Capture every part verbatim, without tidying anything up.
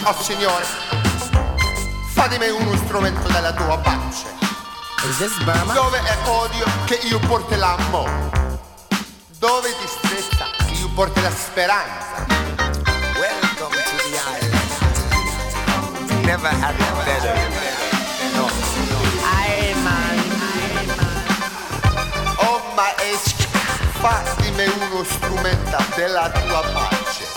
Oh signore, fa di me uno strumento della tua pace. Dove è odio che io porto l'amore, dove tristezza che io porto la speranza. Welcome to the island. Never had it better. No, no. Aye, man. Oh maestro, fa di me uno strumento della tua pace.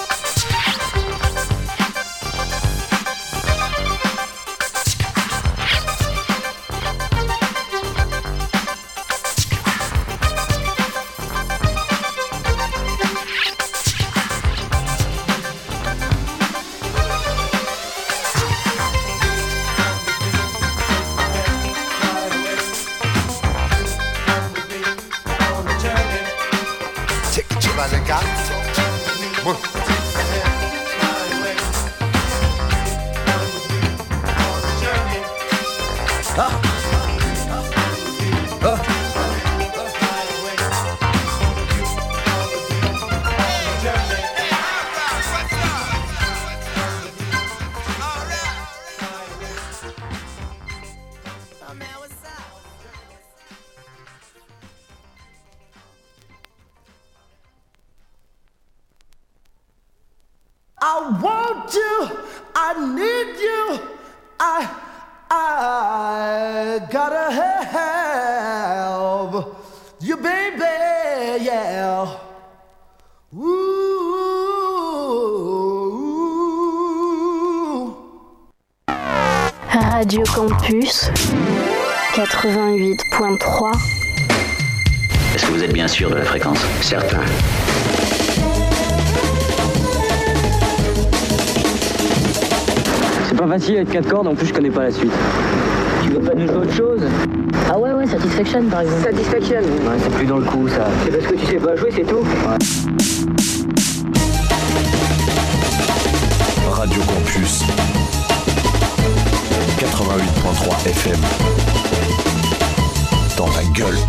Le cazzo. Ah. Ah. I want you, I need you, I, I gotta have you, baby, yeah. Ooh. Radio Campus quatre-vingt-huit point trois. Est-ce que vous êtes bien sûr de la fréquence? Certain. C'est pas facile avec quatre cordes, en plus je connais pas la suite. Tu veux pas nous jouer autre chose? Ah ouais, ouais, Satisfaction par exemple. Satisfaction? Ouais, c'est plus dans le coup ça. C'est parce que tu sais pas jouer, c'est tout? Ouais. Radio Campus quatre-vingt-huit point trois F M. Dans ta gueule.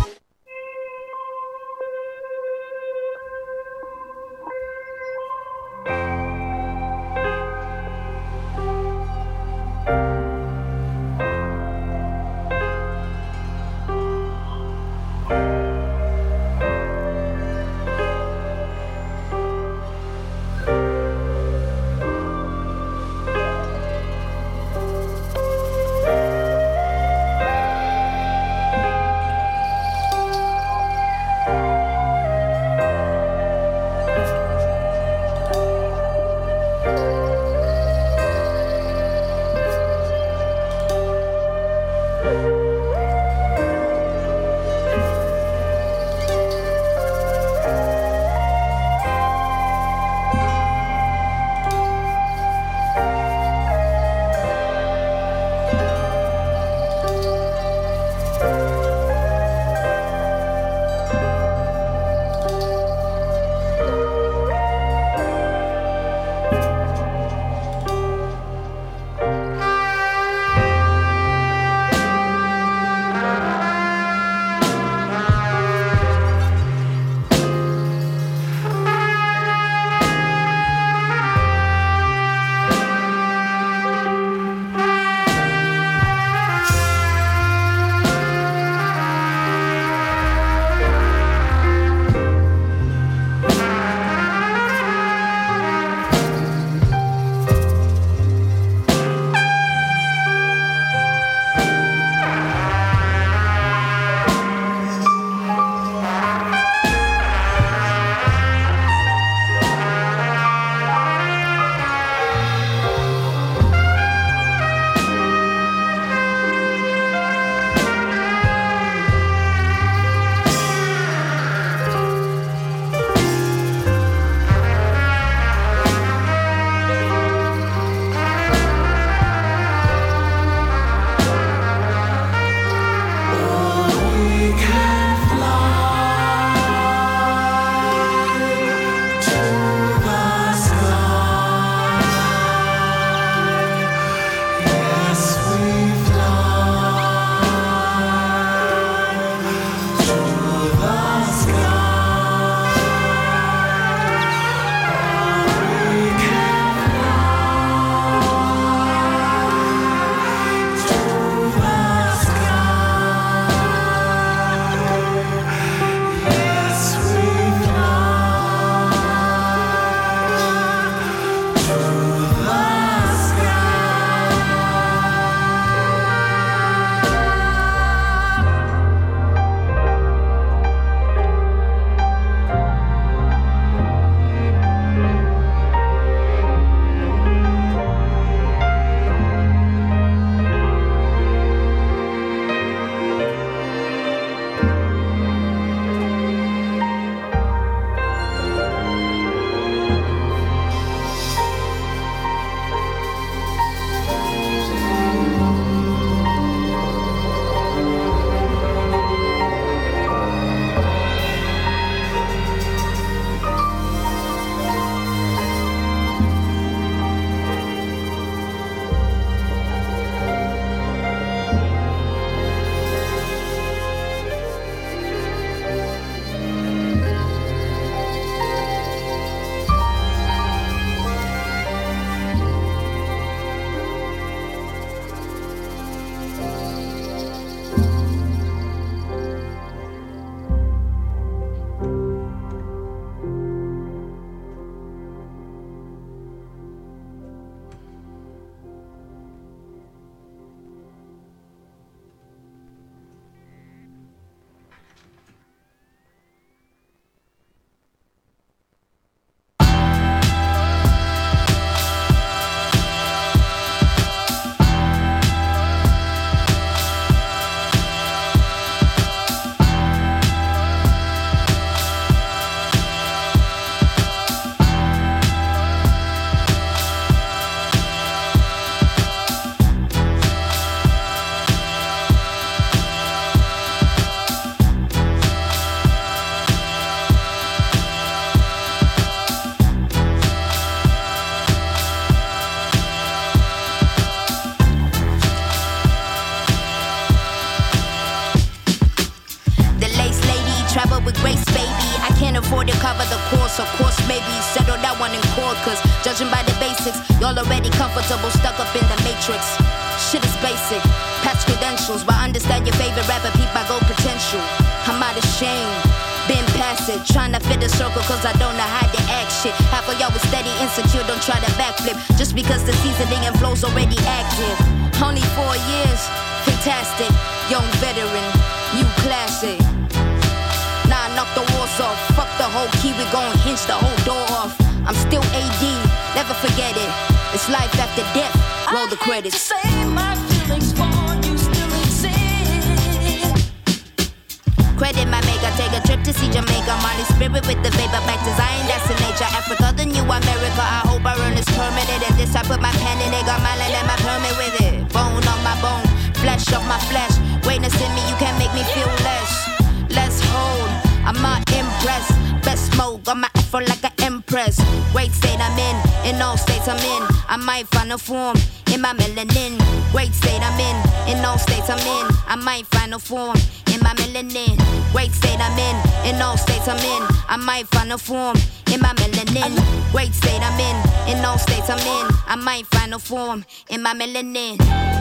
afford to cover the course. Of course, maybe settle that one in court. Cause judging by the basics, y'all already comfortable, stuck up in the matrix. Shit is basic, patch credentials, but understand your favorite rapper, peep my gold potential. I'm out of shame, been past it, trying to fit a circle cause I don't know how to act shit. Half of y'all was steady insecure, don't try to backflip, just because the seasoning and flow's already active. Only four years, fantastic, young veteran, new classic. Nah, knock the walls off, fuck the whole key, we gon' hinge the whole door off. I'm still A D, never forget it, it's life after death, roll the credits. I hate to say my feelings for you still exist. Credit my maker, take a trip to see Jamaica. Molly spirit with the vapor, back to Zion, that's the nature. Africa, the new America, I hope I earn this permanent. And this I put my pen in it, got my land and my permit with it. Bone on my bone, flesh off my flesh. Witness in me, you can't make me feel less. Let's hold, I'm not impressed. Best smoke, got my afro like an empress. Great state I'm in, in all states I'm in. I might find a form in my melanin. Great state I'm in, in all states I'm in. I might find a form in my melanin. Great state I'm in, in all states I'm in. I might find a form in my melanin. Great state I'm in, in all states I'm in. I might find a form in my melanin.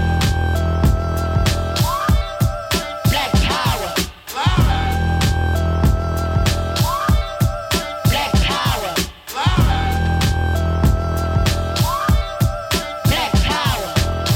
Black power. Black power. Black power.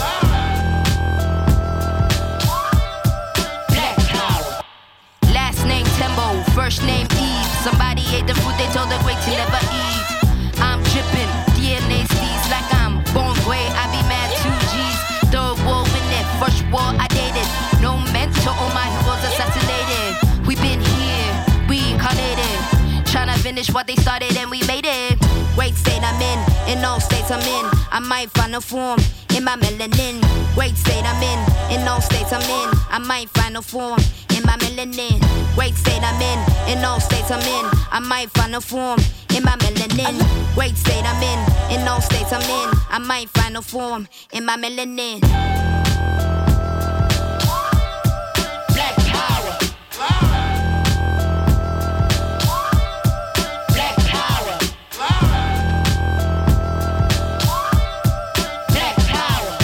Black power. Last name Tembo, first name Eve. Somebody ate the food they told the great to never eat. I'm dripping, D N A steez like I'm born gray. I be mad two G's. Third war in it, first war I dated. No mentor, all my heroes assassinated. We been here, reincarnated. Tryna finish what they started and we made it. Great state I'm in, in all states I'm in. I might find a form in my melanin. Great state I'm in, in all states I'm in. I might find a form in my melanin. Great state I'm in, in all states I'm in. I might find a form in my melanin. Great state I'm in, in all states I'm in. I might find a form in my melanin. Black power. Black power. Black power.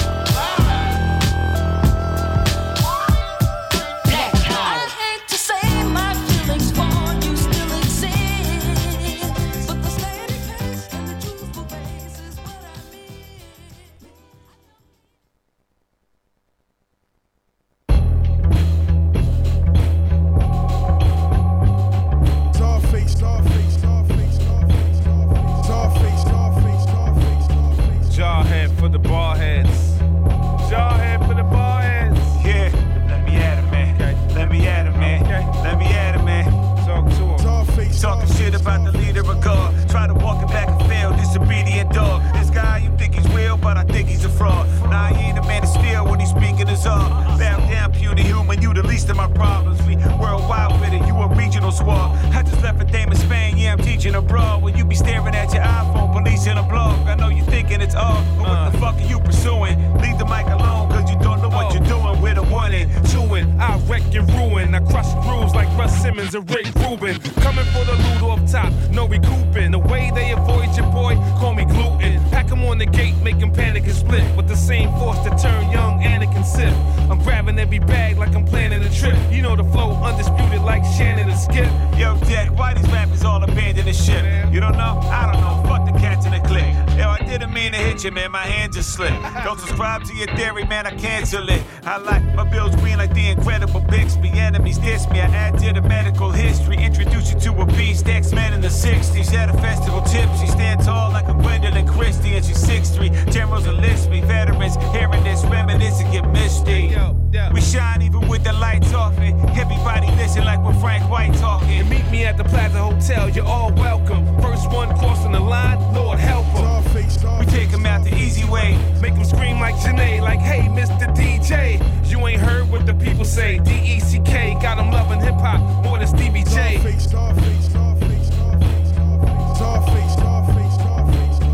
Black power. I hate to say my feelings for you still exist, but the steady pace and the truthful face is what I mean. Starface, Starface, Starface, Starface, Starface, Starface, Starface, Starface. Jawhead for the ball heads. Jawhead for the ball heads. Yeah, let me at it, man. Okay. Let me at it, man. Okay. Let me at it, man. Talk to him. Starface, Talking shit about the leader of God. Try to walk it back and fail, disobedient dog. This guy, you think he's real, but I think he's a fraud. Nah, he ain't a man of steel when he's speaking his all. Bow down, puny human, you the least of my problems. We worldwide with it, you a regional squad. I just left a dame in Spain, yeah, I'm teaching abroad. When you be staring at your iPhone, policing a blog. I know you're thinking it's all, but what uh. the fuck are you pursuing? Leave the mic alone, cause you don't know what oh. you're doing with a one and chewing. I wreck and ruin. I crush grooves like Russ Simmons and Rick Rubin. Coming for the loot off top, no recouping. The way they avoid your boy, call me gluten. Pack him on the gate, make him panic and split. With the same force to turn young Anakin Sith. I'm grabbing every bag like I'm planning a trip. You know the flow, undisputed like Shannon and Skip. Yo, Dad, why these rappers all abandon the ship? You don't know? I don't know. Fuck the cats in the clip. Yo, I didn't mean to hit you, man. My hand just slipped. Don't subscribe to your theory, man. I cancel it. I like my bills green like the Incredible Bixby. Enemies diss me. I add to the medical history. Introduce you to a beast. X-Men in the sixties. At a festival tipsy. Stand tall like a Gwendolyn Christie. And she's six three. Generals enlist me. Veterans hearing this reminisce and get misty. We shine even with the lights off it. Everybody listen like we're Frank White talking. And meet me at the Plaza Hotel. You're all welcome. First one crossing the line. Lord help him. We take him out the easy way. Make him scream like Janae. Like, hey, Mister D J. You ain't heard what the people say. D E C K got him loving hip hop more than Stevie J. Starface, Starface, Starface, Starface, Starface, Starface, Starface, Starface, Starface.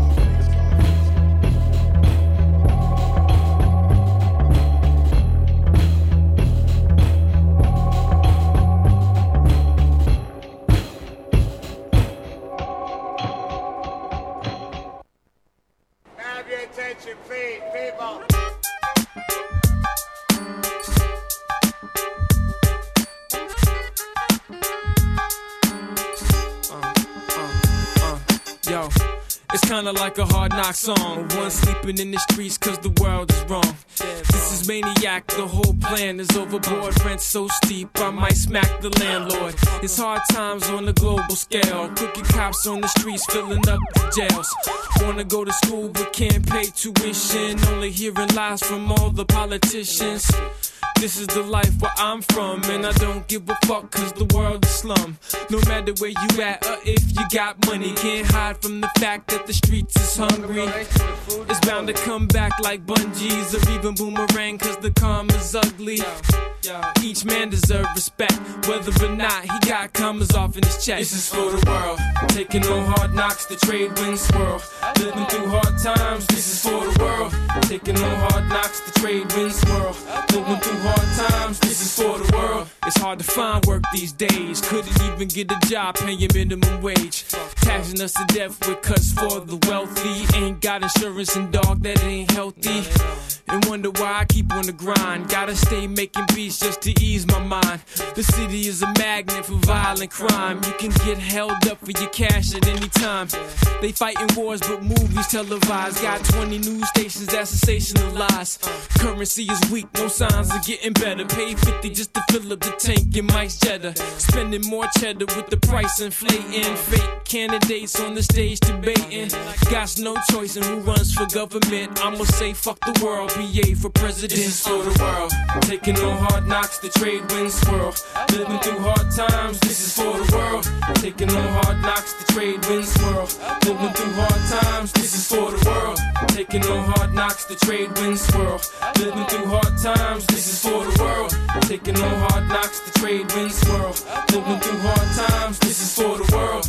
world. It's kinda like a hard knock song. One sleeping in the streets cause the world is wrong. This is maniac, the whole plan is overboard. Rent so steep, I might smack the landlord. It's hard times on a global scale. Crooked cops on the streets filling up the jails. Wanna go to school but can't pay tuition. Only hearing lies from all the politicians. This is the life where I'm from, and I don't give a fuck cause the world is slum. No matter where you at or if you got money, can't hide from the fact that the streets is hungry. It's bound to come back like bungees or even boomerang cause the karma's ugly. Each man deserves respect, whether or not he got commas off in his chest. This is for the world, taking on hard knocks, the trade winds swirl. Living through hard times, this is for the world. Taking on hard knocks, the trade winds swirl. Living through hard times, this is for the world. It's hard to find work these days, couldn't even get a job paying minimum wage. Taxing us to death with cuts for the wealthy. Ain't got insurance and dog, that ain't healthy. And wonder why I keep on the grind. Gotta stay making beats just to ease my mind. The city is a magnet for violent crime. You can get held up for your cash at any time. They fighting wars but movies televised. Got twenty news stations that sensationalize. Currency is weak, no signs of getting better. Pay fifty just to fill up the tank in Mike's Jetta. Spending more cheddar with the price inflating. Fake candidates on the stage debating. Got no choice in who runs for government. I'ma say fuck the world, B A for president. This is for the world, taking on hard knocks, the trade winds swirl. Living through hard times, this is for the world. Taking on hard knocks, the trade winds swirl. Living through hard times, this is for the world. Taking on hard knocks, the trade winds swirl. Living through hard times, this is for the world. Taking on hard knocks, the trade winds swirl. Living through hard times, this is for the world.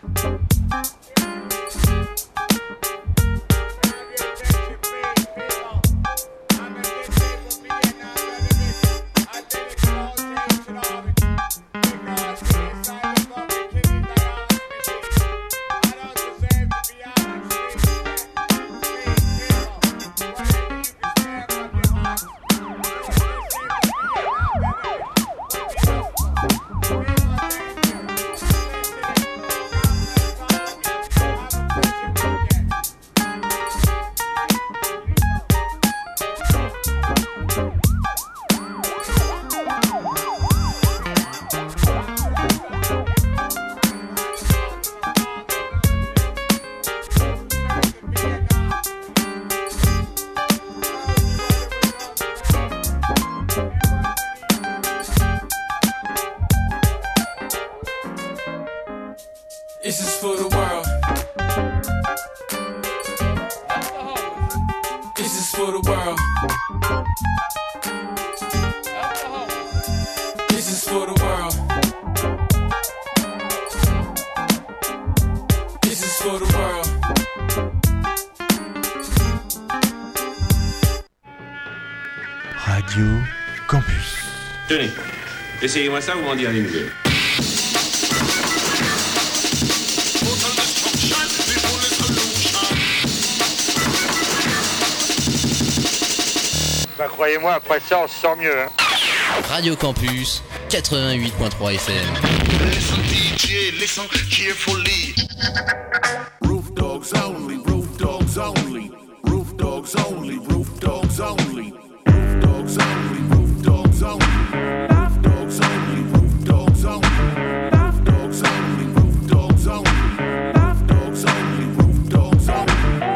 This is for the world. This is for the world. This is for the world. This is for the world. Radio Campus. Tenez, essayez-moi ça, vous m'en direz des nouvelles. Bah croyez-moi, après ça on se sent mieux hein. Radio Campus quatre-vingt-huit point trois F M. Listen D J, listen carefully. Roof dogs only, roof dogs only. Roof dogs only, roof dogs only. Roof dogs only, roof dogs only. Roof dogs only, roof dogs only. Roof dogs only, roof dogs only. Roof dogs only, roof dogs only.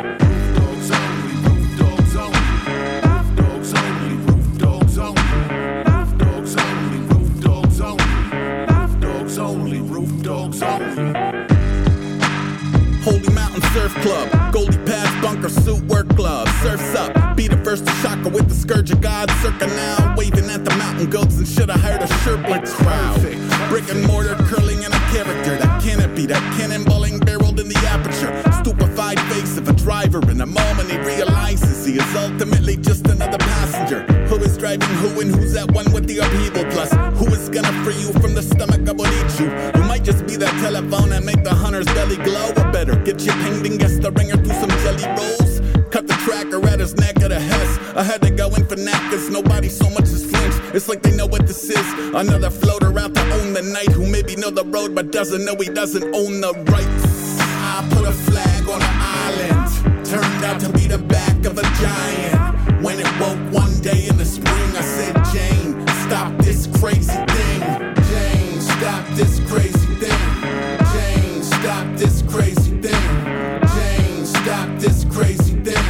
Holy Mountain Surf Club, Goldie Pass, bunker suit, work gloves, surfs up. Be the first to shocker with the scourge of God, circa now, waving at the mountain goats and should have hired a Sherpa crowd. Brick and mortar curling in a character, that canopy, that cannonballing barreled in the aperture. Stupefied face of a driver in a moment he realizes he is ultimately just another passenger. Who is driving who and who's at one with the upheaval plus? Who is gonna free you from the stomach of what eats you? You might just be that telephone and make the hunter's belly glow. Or better, get you pinged and guess the ringer through some jelly rolls. Cut the tracker at his neck at a Hess. I had to go in for knackers, nobody so much as flinched. It's like they know what this is. Another floater out to own the night who maybe know the road but doesn't know he doesn't own the rights. I put a flag on an island. Turned out to be the back of a giant. When it woke one day in the spring, I said, Jane, stop this crazy thing. Jane, stop this crazy thing. Jane, stop this crazy thing. Jane, stop this crazy thing.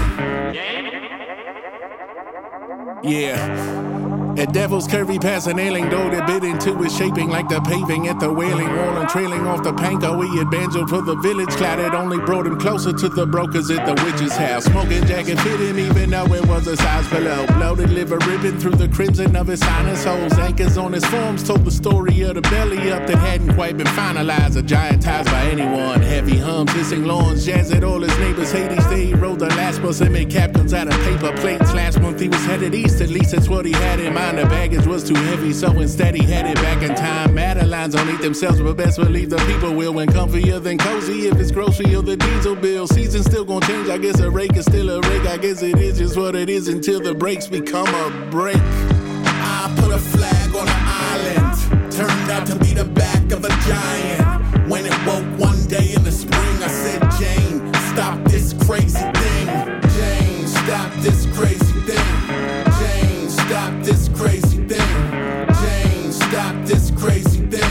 Yeah. A devil's curvy past an ailing door that bit into his shaping like the paving at the wailing wall and trailing off the panko. He had banjoed for the village cloud. It only brought him closer to the brokers at the witch's house. Smoking jacket fit him even though it was a size below. Bloated liver ribbon through the crimson of his sinus holes. Anchors on his forms told the story of the belly up that hadn't quite been finalized. A giant ties by anyone. Heavy hums, hissing lawns, jazz at all his neighbors. Hades Day he rode the last bus and made captains out of paper plates. Last month he was headed east, at least that's what he had in mind. The baggage was too heavy, so instead he headed back in time. Madeline's don't eat themselves, but best believe the people will. When comfier than cozy, if it's grocery or the diesel bill. Season's still gonna change, I guess a rake is still a rake. I guess it is just what it is until the breaks become a break. I put a flag on an island. Turned out to be the back of a giant. When it woke one day in the spring, I said, Jane, stop this crazy thing. Jane, stop this crazy thing. Jane, stop this crazy thing. Jane, stop this crazy thing.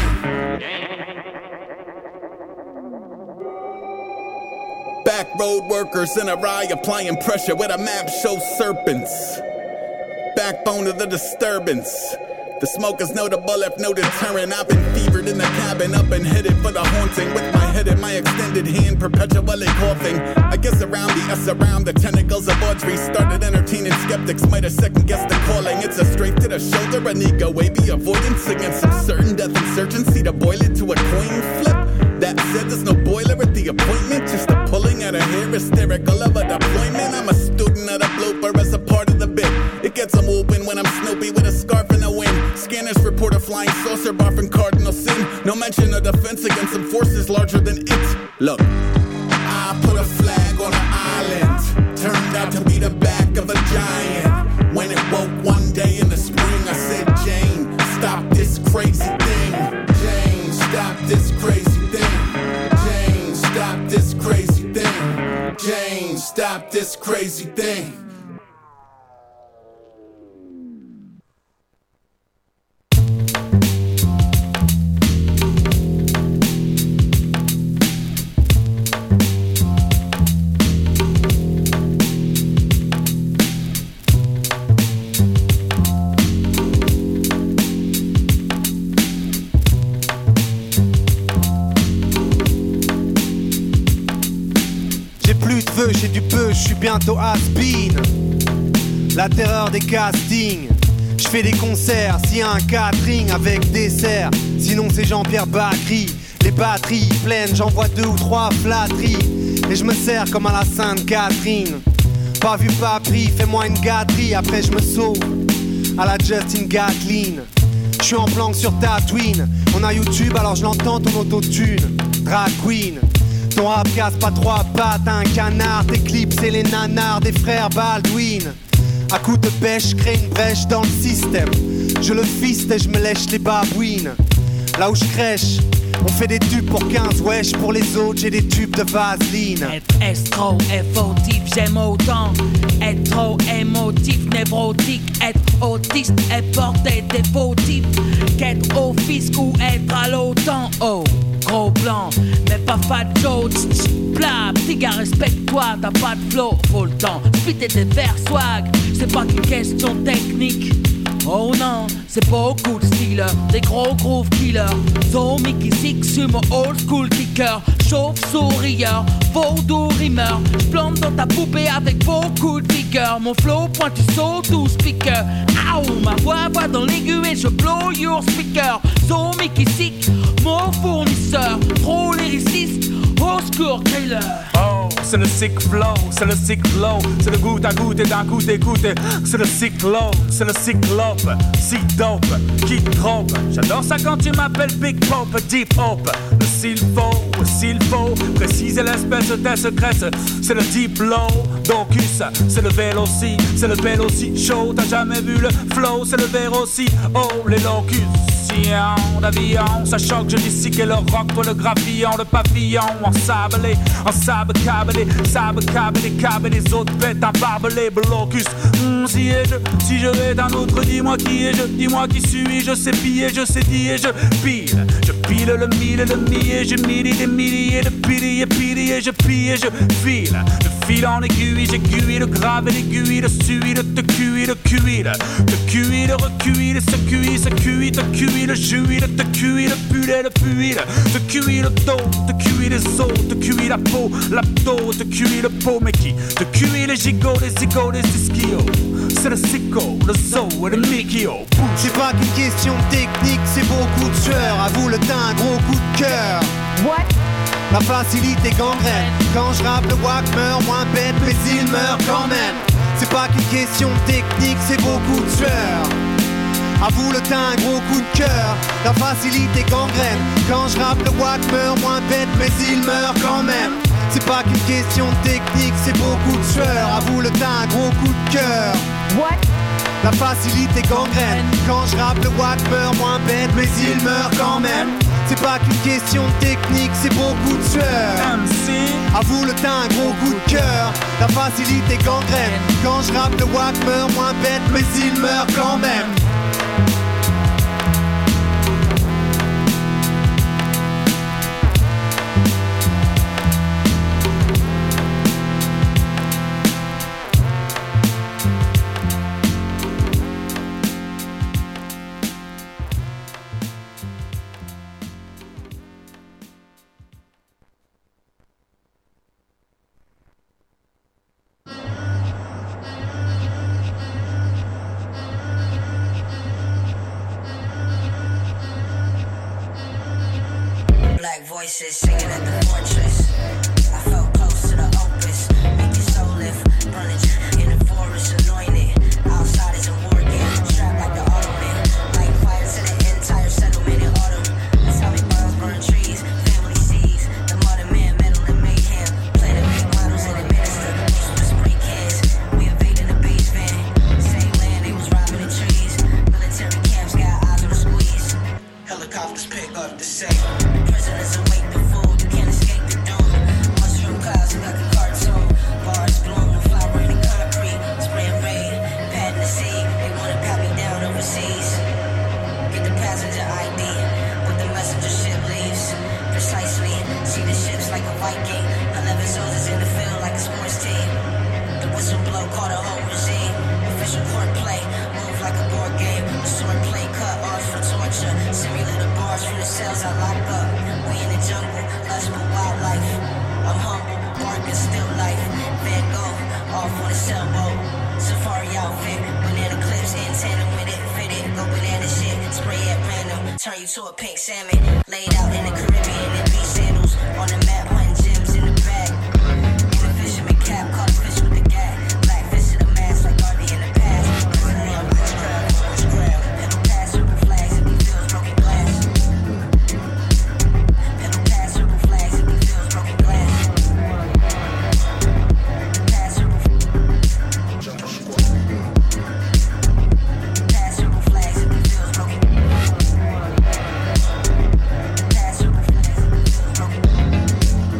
Back road workers in a rye applying pressure with a map shows serpents. Backbone of the disturbance. The smokers know the bullet, no deterrent. I've been fevered in the cabin, up and headed for the haunting. With my head in my extended hand, perpetually coughing. I guess around the S, around the tentacles of Audrey. Started entertaining skeptics, might have second guessed the calling. It's a straight to the shoulder, an ego wavy avoidance against some certain death insurgency to boil it to a coin flip. That said, there's no boiler at the appointment, just a pulling out of hair, hysterical of a deployment. I'm a student of the blooper as a part of the bit. It gets them open when I'm Snoopy with a scarf in the wind. Scanners report a flying saucer bar from Cardinal Sin. No mention of defense against some forces larger than it. Look, I put a flag on an island. Turned out to be the back of a giant. When it woke one day in the spring, I said, Jane, stop this crazy thing. Jane, stop this crazy thing. Jane, stop this crazy thing. Jane, stop this crazy thing. J'ai du peu, je suis bientôt has-been. La terreur des castings. Je fais des concerts, s'il y a un catering avec dessert. Sinon c'est Jean-Pierre Bacry. Les batteries pleines, j'envoie deux ou trois flatteries. Et je me sers comme à la Sainte-Catherine. Pas vu, pas pris, fais-moi une gâterie. Après je me sauve à la Justin Gatlin. Je suis en planque sur Tatooine. On a YouTube alors je l'entends ton autotune. Drag queen. Ton rap casse pas trois pattes, un canard. T'éclipses et les nanars des frères Baldwin. À coups de pêche, crée une brèche dans le système. Je le fiste et je me lèche les babouines. Là où je crèche, on fait des tubes pour quinze wesh. Pour les autres, j'ai des tubes de vaseline. Être estro, fautif, j'aime autant. Être trop émotif, névrotique. Être autiste et porter des fautifs. Qu'être au fisc ou être à l'OTAN. Oh, gros plan, mais pas fat Joe. Plat, petit gars, respecte-toi, t'as pas de flow. Faut le temps, spit tes vers swag. C'est pas qu'une question technique. Oh non, c'est beaucoup de style, des gros groove killers. Zombie qui s'exhume, old school kicker. Chauve-sourieur, vaudou rimeur. J'plante dans ta poupée avec beaucoup de vigueur. Mon flow pointu saute ou speaker. Ow, ma voix va dans l'aigu et je blow your speaker. Zombie qui sick, mon fournisseur. Trop lyriciste, au secours killer. Oh, c'est le sick flow, c'est le sick flow. C'est le goutte à goutte et d'un coup d'écouter. C'est le cyclone, c'est le cyclope. Sick dope, qui trompe. J'adore ça quand tu m'appelles Big Pop, Deep Hope. Le s'il faut, s'il faut préciser l'espèce de secrète, c'est le diplodocus, c'est le véloci, c'est le véloci chaud, t'as jamais vu le flow, c'est le véroci, oh les locus. D'avion, ça choque, je dis que le rock, toi le gravillon, le pavillon, en sablé, en sable câblé, sable câblé, câble les autres pètent un barbelé, blocus. Mmh, si et je, si je vais d'un autre, dis-moi qui est je, dis-moi qui suis je, sais piller, je sais dire, je pile, je pile le mille, le millier, je mille des milliers de piliers, piliers, je pille, je file, je file en aiguille, j'aiguille, le grave et l'aiguille, le suie, le te cuit, le cuit, te cuit, le recuit, le se cuit, se cuit, te cuit, le jus, le te cuit, le pulet, le puit, te cuit le dos, te cuit les os, te cuit la peau, l'abdos, te cuit le pot, mais qui te cuit les gigots, les zigots, les ischios. C'est le sicko, le zoo et le mikio. C'est pas qu'une question technique, c'est beaucoup de sueur. À vous le teint, gros coup de cœur. What? La facilité gangrène. Quand je rappe, le wack meurt moins bête, mais il meurt quand même. C'est pas qu'une question technique, c'est beaucoup de sueur. À vous le teint, gros coup de cœur. La facilité gangrène. Quand je rappe, le wack meurt moins bête, mais il meurt quand même. C'est pas qu'une question technique, c'est beaucoup de sueur. À vous le teint, gros coup de cœur. What? La facilité gangrène. Quand je rappe, le wack meurt moins bête, mais il meurt quand même. C'est pas qu'une question technique, c'est beaucoup de sueur. M C. À vous le teint, gros coup de cœur. La facilité gangrène. Quand je rappe, le wack meurt moins bête, mais il meurt quand même. Voices singing at the fortress. I felt close to the opus. Make your soul lift. Burning in the forest, anointed. Outside is a war game. Strapped like the Ottoman. Light fire to the entire settlement in autumn. Atomic bombs burn trees. Family seeds. The mother man, metal and mayhem. Play the big models and administer. These were spray cans. We invading the base van. Same land, they was robbing the trees. Military camps got eyes on the squeeze. Helicopters pick up the safe. Prisoners await the food, you can't escape the doom. Mushroom clouds like a cartoon. Bars bloom, flower in the concrete. Spraying rain, patting the sea. They wanna pat me down overseas. Get the passenger I D, with the messenger ship leaves. Precisely, see the ships like a Viking. Eleven soldiers in the field like a sports team. The whistle blow caught a whole regime. Official court play, move like a board game. The sword play cut off for torture. Simulated bars from the cells I lock up. We in the jungle, lustful wildlife. I'm humble, barking still life. Van Gogh, off on a sailboat. Safari outfit, banana clips in tandem with it. Fit it, go banana shit, spray at random. Turn you to a pink salmon. Laid out in the Caribbean in beach sandals. On the map, hunting gems in the bag. In a fisherman cap, caught a fish with the gag. Black fish in the mask like Garvey in the past. Presently on witchcraft, witchcraft. Pebble pass, circle flags, if he feels broken glass. Pebble pass, circle flags, if he feels broken glass. Pass, circle Pass, circle flags, if he feels broken. Pass, circle flags, if he feels broken.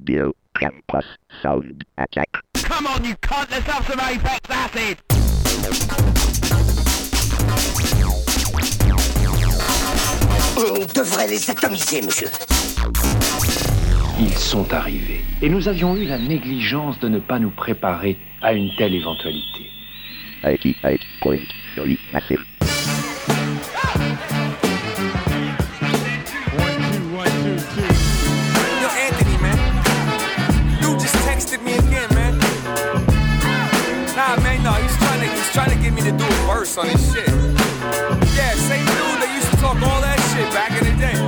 Studio Campus Sound Attack. Come on, you cunt, let's have some Apex Acid! On devrait les atomiser, monsieur. Ils sont arrivés, et nous avions eu la négligence de ne pas nous préparer à une telle éventualité. eighty-eight point three Massive. Yo, Anthony, man. Dude just texted me again, man. Nah, man, no, he's trying to he's trying to get me to do a verse on his shit. Yeah, same dude that used to talk all that shit back in the day.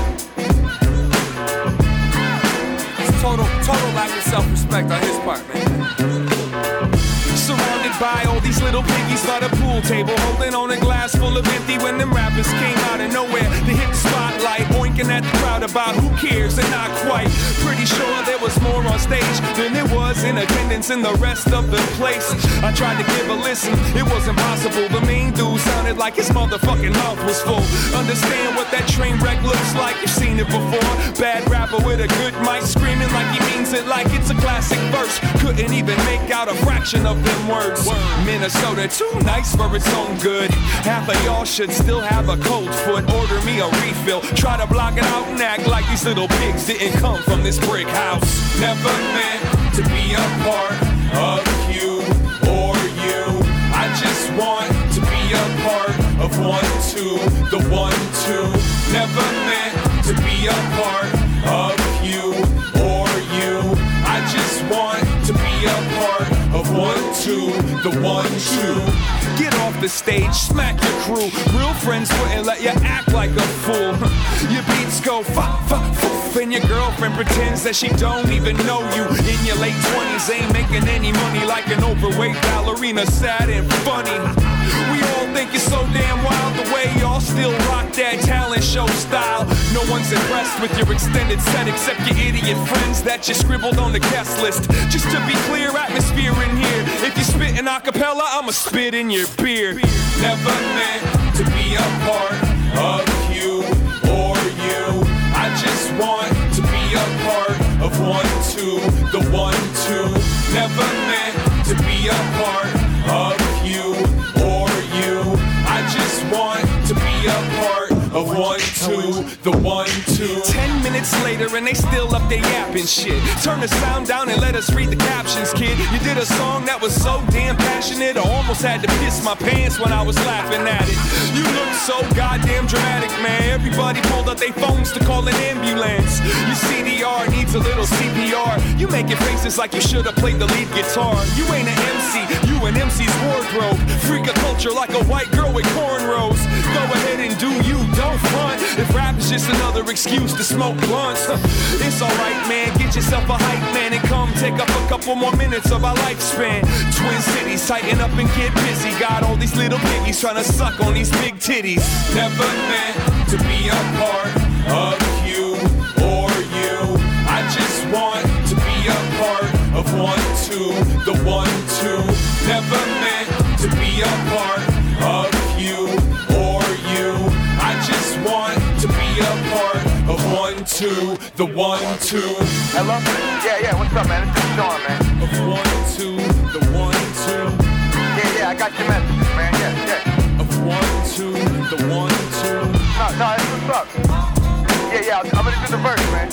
It's total, total lack of self-respect on his part, man. Surrounded by all these little piggies by the pool table, holding on a glass full of empty when them rappers came out of nowhere. They hit the spotlight, boinking at the crowd about who cares and not quite. Pretty sure there was more on stage than there was in attendance in the rest of the place. I tried to give a listen, it wasn't possible. The main dude sounded like his motherfucking mouth was full. Understand what that train wreck looks like? You've seen it before. Bad rapper with a good mic, screaming like he means it, like it's a classic verse. Couldn't even make out a fraction of them words. Minnesota, too nice for its own good. Half of y'all should still have a cold foot. Order me a refill. Try to block it out and act like these little pigs didn't come from this brick house. Never meant to be a part of you or you. I just want to be a part of one, two, the one, two. Never meant to be a part of you or you. I just want to be a part of one, two, the one, two. Get off the stage, smack your crew. Real friends wouldn't let you act like a fool. Your beats go fa fa foof, and your girlfriend pretends that she don't even know you. In your late twenties, ain't making any money, like an overweight ballerina, sad and funny. We all think you're so damn wild the way y'all still rock that talent show style. No one's impressed with your extended set except your idiot friends that you scribbled on the guest list. Just to be clear, atmosphere in here. If you spit in acapella, I'ma spit in your beer. Never meant to be a part of you or you. I just want to be a part of one, two, the one, two. Never meant to be a part of you or you. I just want to be a part of one, two, the one, two. Ten minutes later and they still up there yapping shit. Turn the sound down and let us read the captions, kid. You did a song that was so damn passionate, I almost had to piss my pants when I was laughing at it. You look so goddamn dramatic, man. Everybody pulled out their phones to call an ambulance. Your C D R needs a little C P R. You making faces like you should have played the lead guitar. You ain't an M C, you an M C's wardrobe. Freak of culture like a white girl with cornrows. Go ahead and do you, don't front. If rap is just another excuse to smoke blunts, it's alright, man. Get yourself a hype man and come take up a couple more minutes of our lifespan. Twin cities, tighten up and get busy. Got all these little piggies trying to suck on these big titties. Never meant to be a part of you or you. I just want to be a part of one, two, the one, two. Never meant to be a part of you or you. I just want to be a part of one, two, the one, two. Hello? Yeah, yeah, what's up, man? It's just Sean, man. Of one, two, the one, two. Yeah, yeah, I got your message, man. Yeah, yeah. Of one, two, the one, two. No, no, that's what's up. Yeah, yeah, I'm gonna do the verse, man.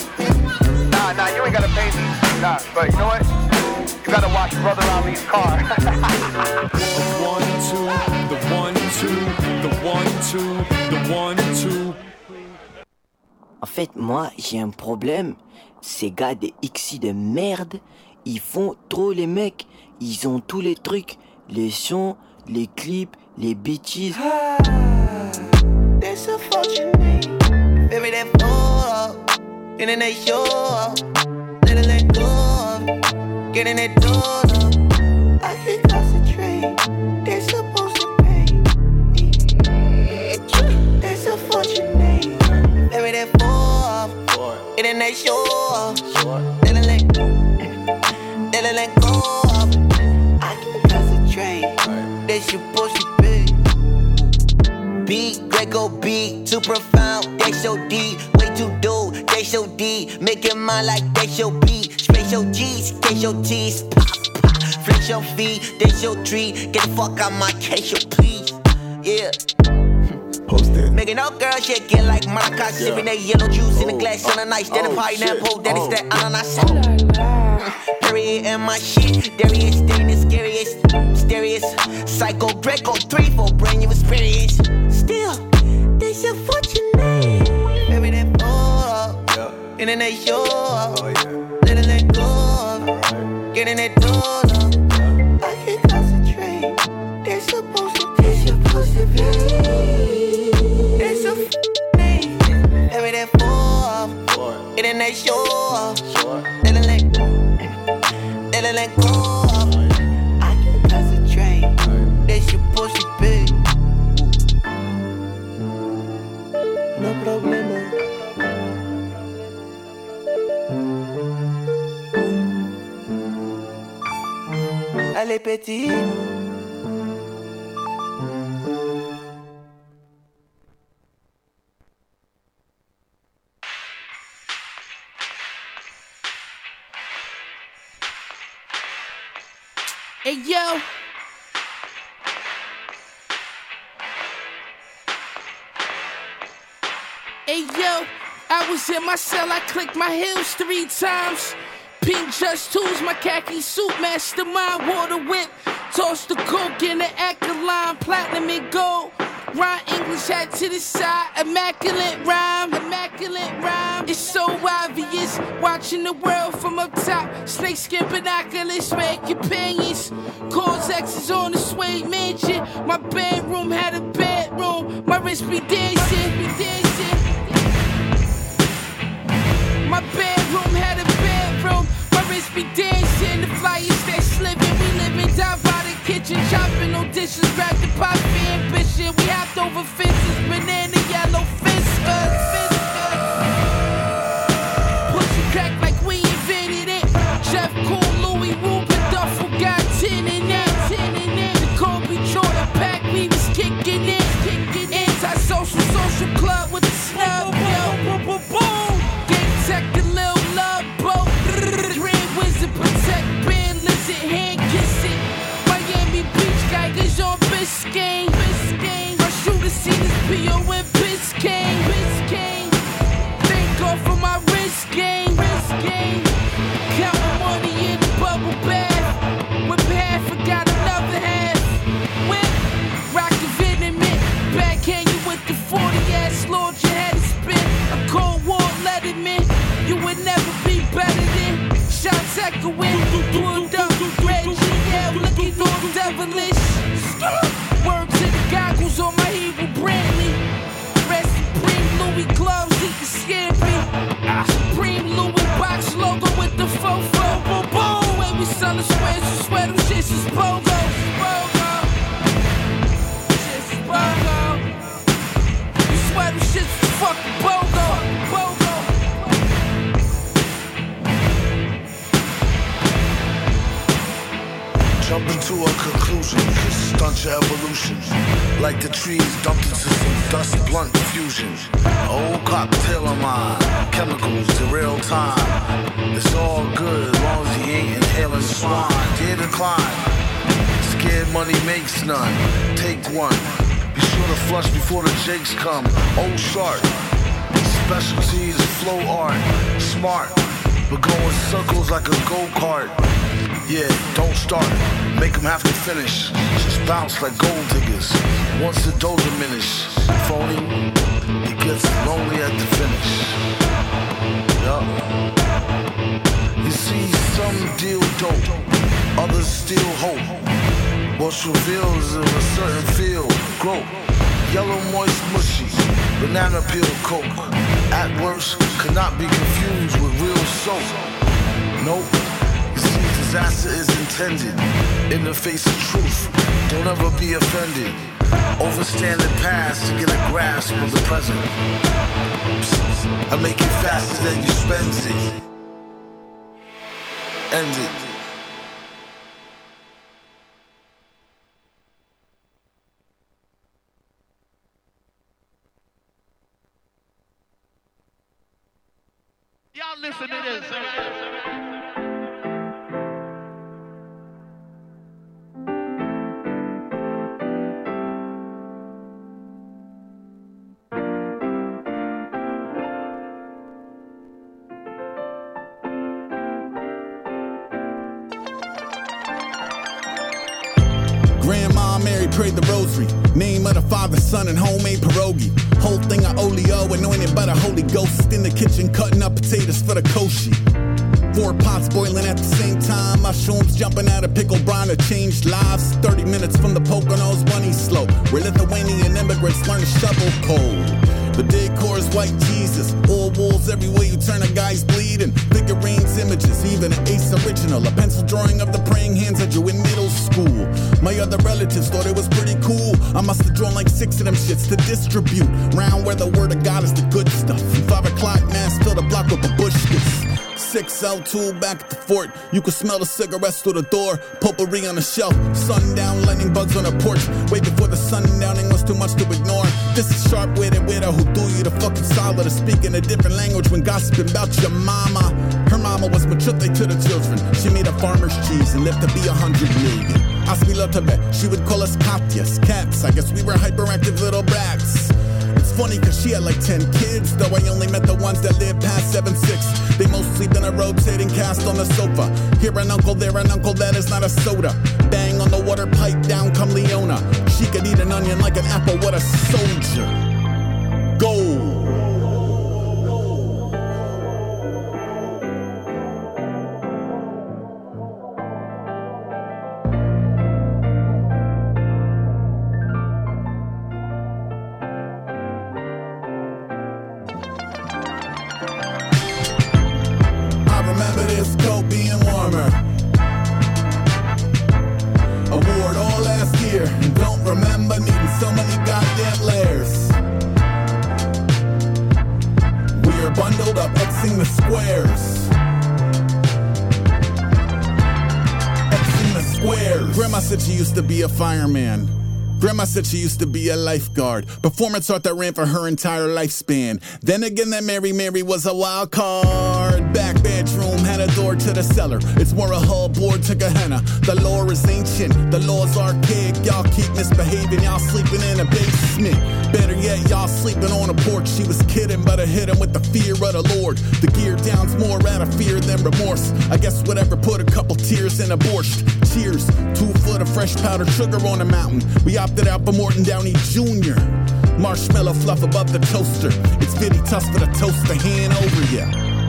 Nah, nah, you ain't gotta pay me. Nah, but you know what? You gotta watch Brother Ali's car. The one, two, the one, two, the one, two, the one, two. En fait, moi, j'ai un problème. Ces gars des X I de merde, ils font trop les mecs. Ils ont tous les trucs, les sons, les clips, les bitches. Ah, they're so fortunate. Baby, they fall. And then they show up. Let it let go of. Getting that door up. I can concentrate. They're supposed to pay. They're so fortunate. Baby, they fall. And then they show up. Let it let, let it let go of. I can concentrate. They're supposed to pay. Beat, Greco beat, too profound, they so deep, way too do, they so deep, making mine like they so beat. Flex your G's, get your T's, pop, pop. Flex your feet, that's your treat. Get the fuck out my case, yo, please. Yeah. Post it. Making no girl shit get like Monaco, sipping that yellow juice in a glass on a nice. Then a party, then pole, then it's that ananas. Period in my shit. Darius, staying the scariest. Mysterious. Psycho, Greco, three, four, brand new experience. Still, they should fortunate. Every day, oh, and then they show up. Let it let go. Get in that door. I can't concentrate. They're supposed to, they're supposed to be. They're so f***ing. Every day, four. And then they show up. Let it let go. Let it let go. I can't concentrate. They supposed to be. No problema. Allez, petit. Hey yo, hey yo, I was in my cell, I clicked my heels three times. Pink just tools, my khaki suit, mastermind, water whip. Toss the coke in the Acaline, platinum and gold. Rhyme English hat to the side, immaculate rhyme, immaculate rhyme. It's so obvious, watching the world from up top. Snakeskin binoculars, red companions. Cause X's on the suede mansion. My bedroom had a bedroom, my wrist be dancing, be dancing. My bedroom had a bedroom, my wrist be dancing. The flyers that slipping, we living down by the kitchen, chopping no dishes, grab the pot for ambition. We hopped over fences, banana yellow fiskers, fiskers. Push your crack like we invented it. Jeff Cool, Louis Ruben, Duffel got ten in that, ten in that. The Kobe Jordan pack, we was kicking it, kicking it. Anti-social, social club with the snub, yo. Boom, gang tech, the little love boat. Grand wizard, protect, band, lizard, hand kiss it. Miami Beach, Geigers on Biscayne, Biscayne. My shooter seen this P O in Biscayne, Biscayne. Thank God for my wrist game, wrist game. Counting money in the bubble bath. Whip half, forgot another half. Whip, rockin' venomant. Backhand you with the forty ass Lord, you had to spin. A cold war let him in. You would never be better than. Shots echoing, pulled up, red G L, looking all devilish. Word to the goggles on my evil Brantley. Red Supreme Louis gloves, eating scampi. Supreme Louis box logo with the fofo. Boom, boom. The way we sell the sweats, you swear them shits is BOGO. BOGO. Shits is BOGO. You swear them shits is fucking BOGO. BOGO. Jump into a conclusion, stunt your evolution. Like the trees dumped into some dust blunt fusion. Old cocktail of mine, chemicals in real time. It's all good as long as he ain't inhaling swine. Dear decline, scared money makes none. Take one, be sure to flush before the jakes come. Old shark, specialty is flow art. Smart, but go in circles like a go-kart. Yeah, don't start, make them have to finish. Just bounce like gold diggers, once the dough diminish. Phony, it gets lonely at the finish. Yup. You see, some deal dope, others still hope. What's revealed is of a certain field, growth. Yellow moist mushy, banana peel coke. At worst, cannot be confused with real soap. Nope. Disaster is intended in the face of truth. Don't ever be offended. Overstand the past to get a grasp of the present. I make it faster than you spend it. End it. Y'all listen to this. Mom Mary prayed the rosary. Name of the Father, Son, and homemade pierogi. Whole thing of oleo, anointed by the Holy Ghost. In the kitchen, cutting up potatoes for the koshi. Four pots boiling at the same time. Mushrooms jumping out of pickle brine to change lives. thirty minutes from the Poconos, bunny slow. Where Lithuanian immigrants learn to shovel coal. The decor is white Jesus. Old walls everywhere you turn, a guy's bleeding. Figurines, images, even an Ace original. A pencil drawing of the praying hands I drew in middle school. My other relatives thought it was pretty cool. I must have drawn like six of them shits to distribute. Round where the word of God is the good stuff. And five o'clock mass fill the block with the bushkits. six L two back at the fort. You could smell the cigarettes through the door. Potpourri on the shelf. Sundown, lightning bugs on the porch. Way before the sundowning was too much to ignore. This is sharp-witted widow who threw you the fucking solid of speaking a different language when gossiping about your mama. Her mama was machute to the children. She made a farmer's cheese and lived to be a hundred million. Asmilotebe, she would call us Katyas, cats. I guess we were hyperactive little brats. It's funny cause she had like ten kids, though I only met the ones that lived past seven six. They mostly been a rotating cast on the sofa. Here an uncle, there an uncle, that is not a soda. Bang on the water pipe, down come Leona. She could eat an onion like an apple, what a soldier. Gold. To be a fireman. Grandma said she used to be a lifeguard. Performance art that ran for her entire lifespan. Then again, that Mary Mary was a wild card. Back bedroom had a door to the cellar. It's more a hull board to Gehenna. The lore is ancient, the law's archaic. Y'all keep misbehaving, y'all sleeping in a basement. Better yet, y'all sleeping on a porch. She was kidding, but I hit him with the fear of the Lord. The gear down's more out of fear than remorse. I guess whatever put a couple tears in a borscht. Cheers, two foot of fresh powdered sugar on the mountain. We opted out for Morton Downey Junior Marshmallow fluff above the toaster. It's bitty tough for the toaster hand over ya.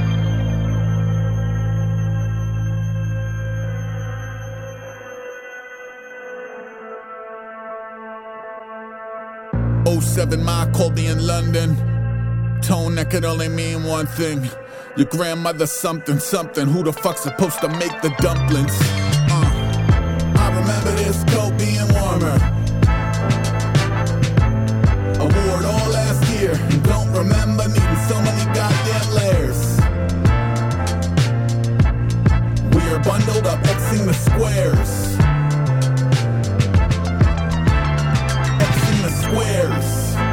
oh seven Ma called me in London. Tone that could only mean one thing. Your grandmother something something. Who the fuck's supposed to make the dumplings? Uh, I remember this coat being warmer. Award all last year. And don't remember needing so many goddamn layers. We are bundled up, Xing the squares. Xing the squares.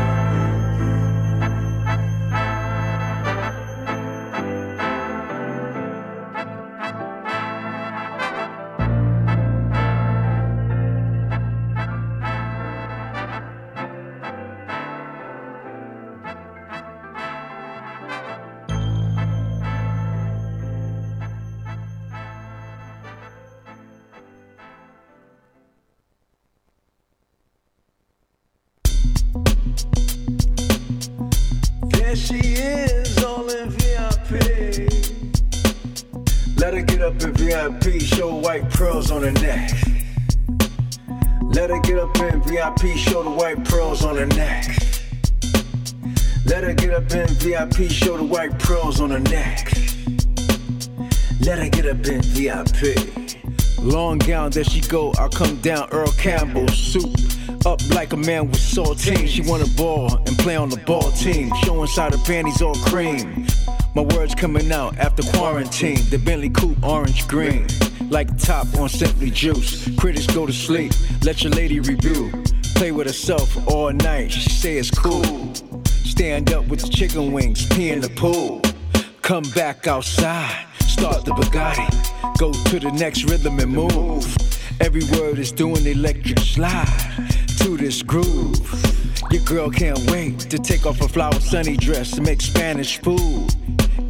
There she is, all in V I P. Let her get up in V I P, show white pearls on her neck. Let her get up in V I P, show the white pearls on her neck. Let her get up in V I P, show the white pearls on her neck. Let her get up in V I P. Long gown, there she go, I come down, Earl Campbell, soup. Up like a man with saltine. She wanna ball and play on the ball team. Show inside her panties all cream. My words coming out after quarantine. The Bentley coupe orange green. Like top on Simply Juice. Critics go to sleep, let your lady review. Play with herself all night, she say it's cool. Stand up with the chicken wings, pee in the pool. Come back outside, start the Bugatti. Go to the next rhythm and move. Every word is doing electric slide to this groove. Your girl can't wait to take off her flower sunny dress and make Spanish food.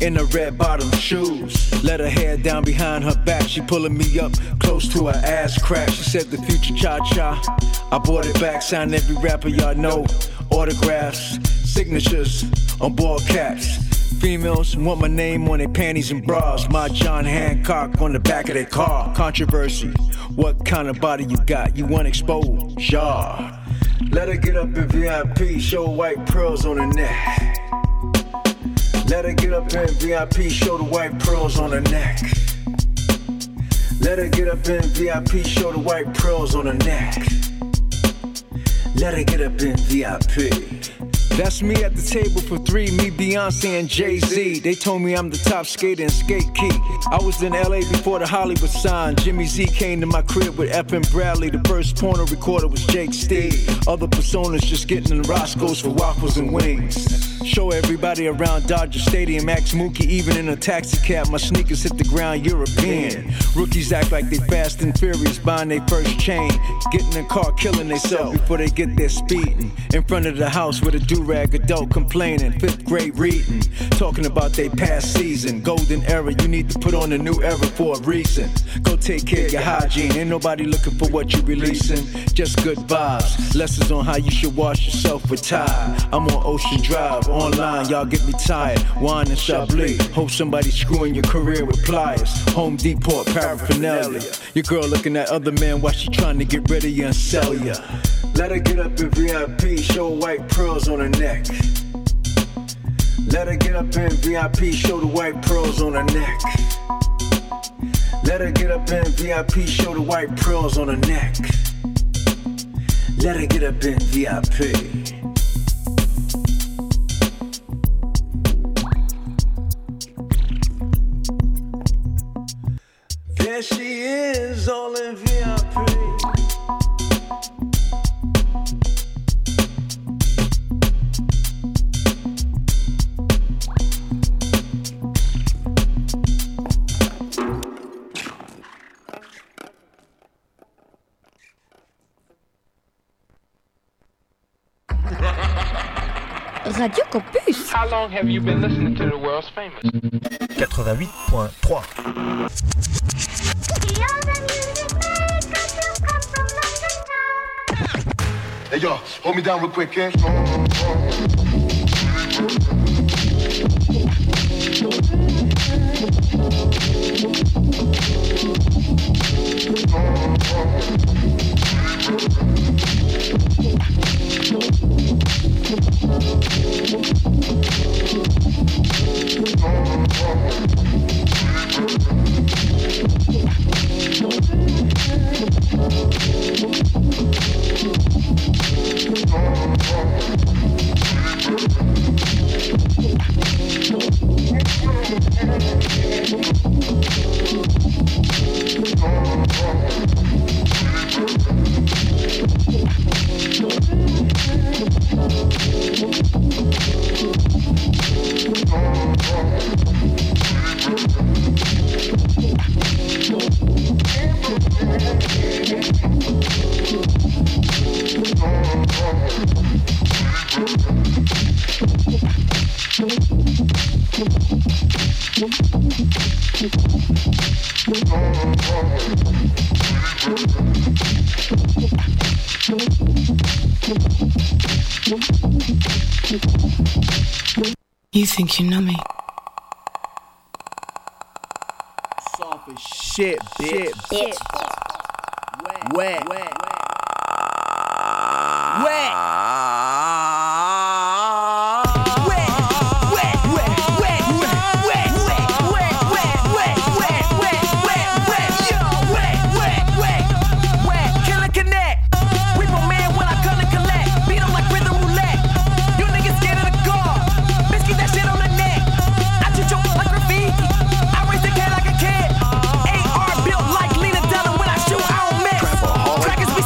in her red bottom shoes. Let her hair down behind her back, she pulling me up close to her ass crack. She said the future cha-cha, I brought it back, signed every rapper y'all know. Autographs, signatures on board caps. Females want my name on their panties and bras. My John Hancock on the back of their car. Controversy, what kind of body you got? You want exposure? Yeah. Let her get up in V I P, show white pearls on her neck. Let her get up in V I P, show the white pearls on her neck. Let her get up in V I P, show the white pearls on her neck. Let her get up in V I P. That's me at the table for three, me, Beyonce, and Jay-Z. They told me I'm the top skater in skate key. I was in L A before the Hollywood sign. Jimmy Z came to my crib with F M Bradley. The first porno recorder was Jake Steve. Other personas just getting in Roscoe's for waffles and wings. Show everybody around Dodger Stadium, ask Mookie even in a taxi cab. My sneakers hit the ground European. Rookies act like they fast and furious, buying their first chain. Get in the car, killing themselves before they get there speeding. In front of the house with a do-rag, adult complaining. Fifth grade reading, talking about their past season. Golden era, you need to put on a new era for a reason. Go take care of your hygiene, ain't nobody looking for what you're releasing. Just good vibes, lessons on how you should wash yourself with Tide. I'm on Ocean Drive, online, y'all get me tired. Wine and Chablis, hope somebody's screwing your career with pliers. Home Depot paraphernalia. Your girl looking at other men while she trying to get rid of you and sell ya. Let her get up in V I P, show white pearls on her neck. Let her get up in V I P, show the white pearls on her neck. Let her get up in V I P, show the white pearls on her neck. Let her get up in V I P. There she is, all in V I P. Radio Campus. How long have you been listening to the world's famous? quatre-vingt-huit point trois. Hey yo, hold me down real quick, eh? You think you know me? Soft as shit, bitch. Bitch. Wet. Wet. Wet. Wet. Crackers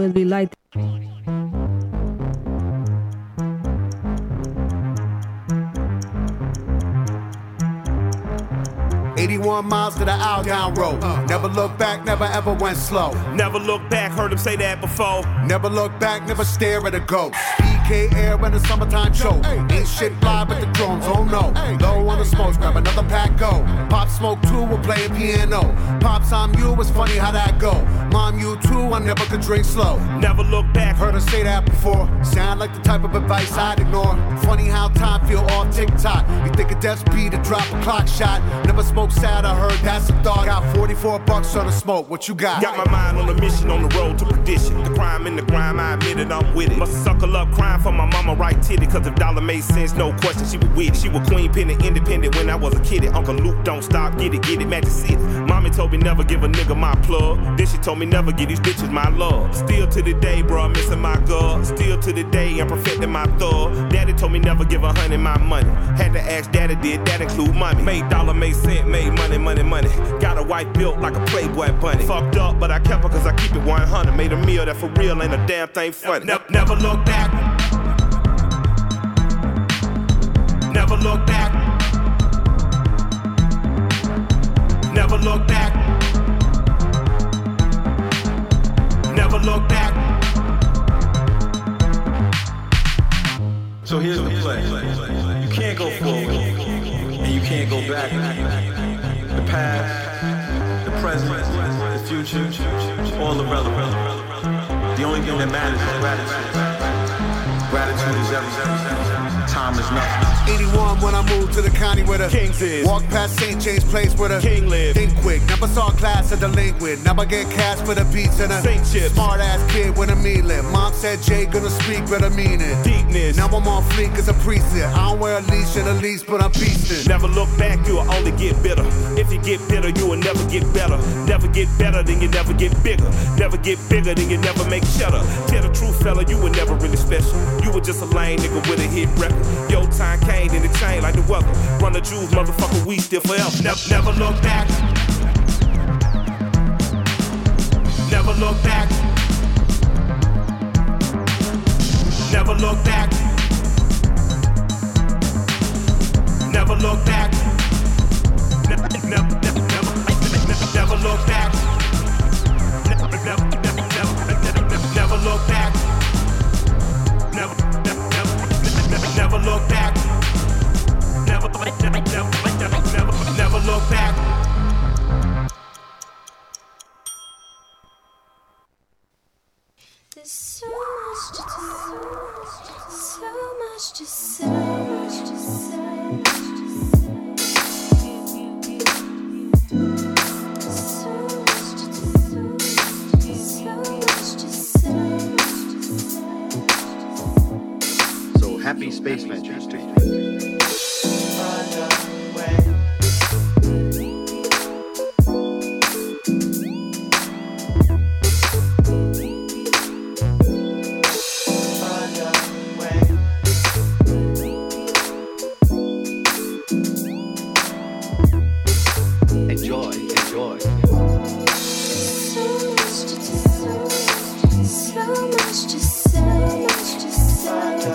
definitely light. eighty-one miles to the outbound road. Never look back, never ever went slow. Never look back, heard him say that before. Never look back, never stare at a ghost. P K air in the summertime show. Ain't shit fly but the drones, oh no. Low on the smokes, grab another pack, go. Pop Smoke two, we're playing piano. Pops, I'm you, it's funny how that go. Mom, you too, I never could drink slow. Never look back, heard her say that before. Sound like the type of advice I'd ignore. Funny how time feel off tick-tock. You think of death speed to drop a clock shot. Never smoke sad, I heard that's a thought. Got forty-four bucks on the smoke, what you got? Got my mind on a mission on the road to perdition. The crime in the grime, I admit it, I'm with it. Must suckle up crying for my mama right titty. Cause if dollar made sense, no question, she was with it. She was queen penny independent when I was a kid. Uncle Luke don't stop, get it, get it, Magic City. Mommy told me never give a nigga my plug. Then she told me never give these bitches my love. Still to the day, bro, I'm missing my girl. Still to the day, I'm perfecting my thug. Daddy told me never give a honey my money. Had to ask daddy, did that include money? Made dollar, made cent, made money, money, money. Got a wife built like a Playboy bunny. Fucked up, but I kept her cause I keep it one hundred. Made a meal that for real ain't a damn thing funny. Never, never look back. Never look back. Never look back. Never look back. So here's the play. You can't go forward and you can't go back. The past, the present, the future, all irrelevant. The only thing that matters is gratitude. Gratitude is everything. Time is nothing. eighty-one when I moved to the county where the Kings is. Walked past Saint James Place where the King live. Think quick, never saw class at delinquent. Never get cash for the beats and a Saint chips. Smart ass kid with a mealing. Mom said Jay gonna speak with a meaning. Deepness. Now I'm on fleek as a precinct. I don't wear a leash and a leash, but I'm beastin'. Never look back, you'll only get bitter. If you get bitter, you will never get better. Never get better, then you never get bigger. Never get bigger, then you never make cheddar. Tell the truth, fella, you were never really special. You were just a lame nigga with a hit record. Your time came and it changed like the weather. Run the jewels, motherfucker, we still forever. Never, never look back. Never look back. Never look back. Never look back. Never, never, never, never, never look back. Never, never, never, never, never look back. Never, never, never, never look back. Never, never, never, never, never look back. There's so much to do, so much to say, much to say. So happy space ventures to you. Enjoy, enjoy. So much to do, so much to say, much to say.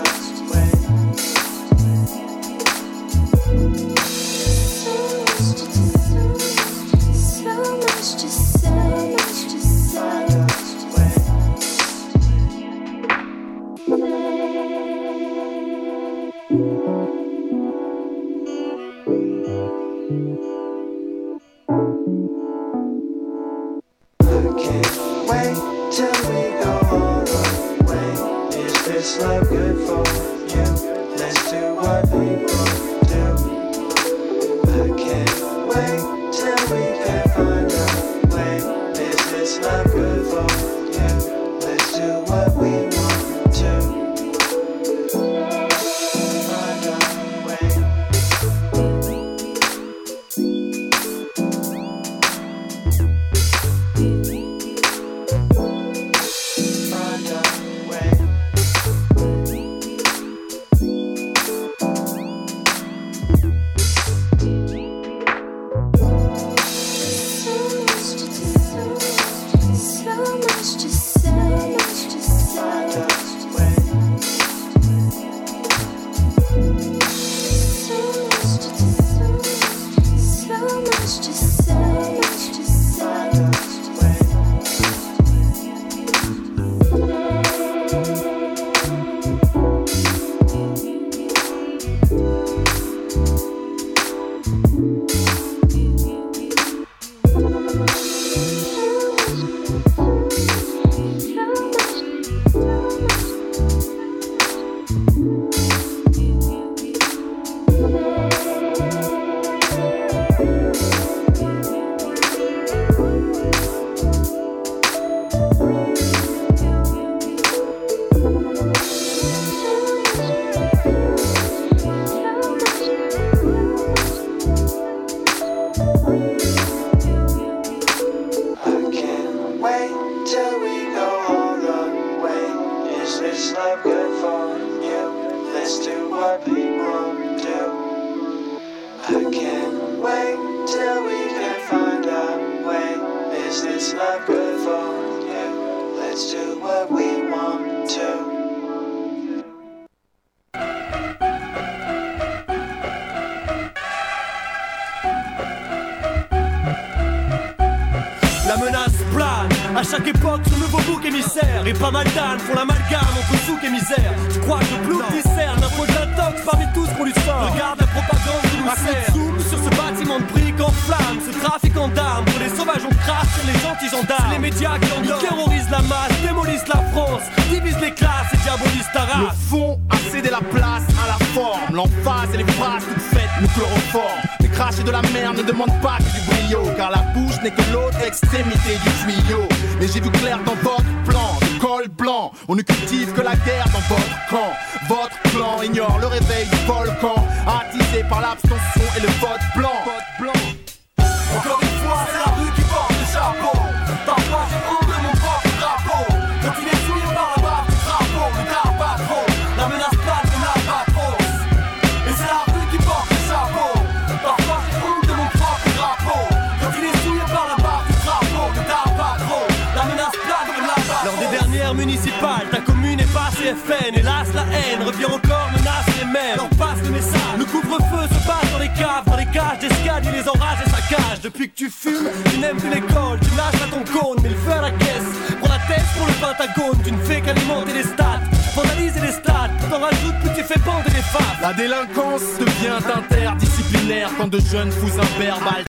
La menace plane, à chaque époque ce nouveau bouc émissaire. Et pas mal d'ânes font l'amalgame entre souk et misère. Tu crois que le bloc discerne un faux intox parmi tous qu'on lui sort. Regarde la propagande qui nous sert. Zoom sur ce bâtiment de briques en flammes. Ce trafiquant d'armes, pour les sauvages on crache sur les gentils gendarmes. C'est les médias qui endorment, ils terrorisent la masse, démolissent la France, divisent les classes et diabolisent ta race. Le fond a cédé la place à la forme. L'emphase et les phrases toutes faites nous chloroforment. Les craches de la mer ne demandent pas que du brio, car la bouche n'est que l'autre extrémité du tuyau. Mais j'ai vu clair dans votre plan, de col blanc. On ne cultive que la guerre dans votre camp. Votre clan ignore le réveil du volcan, attisé par l'abstention et le vote blanc. Encore une fois, c'est la rue qui porte le chapeau. Parfois j'ai honte de mon propre drapeau. Quand il est souillé par la barre du drapeau, le garde pas trop. La menace plate de la patrouille. Et c'est la rue qui porte le chapeau. Parfois j'ai honte de mon propre drapeau. Quand il est souillé par la barre du drapeau, le garde pas trop. La menace plate de la patrouille. Lors des dernières municipales, ta commune est pas C F N. Hélas la haine revient encore, menace les mêmes. Alors passe le message. Le couvre-feu se passe dans les caves, dans les cages d'escale, il les enrage et saccage. Depuis que tu fumes, tu n'aimes plus l'école, tu lâches à ton cône, mais le feu à la caisse. Pour la tête, pour le pentagone, tu ne fais qu'alimenter les stats, vandaliser les stades, t'en rajoutes, plus tu fais bander les femmes. La délinquance devient interdisciplinaire quand de jeunes fous impères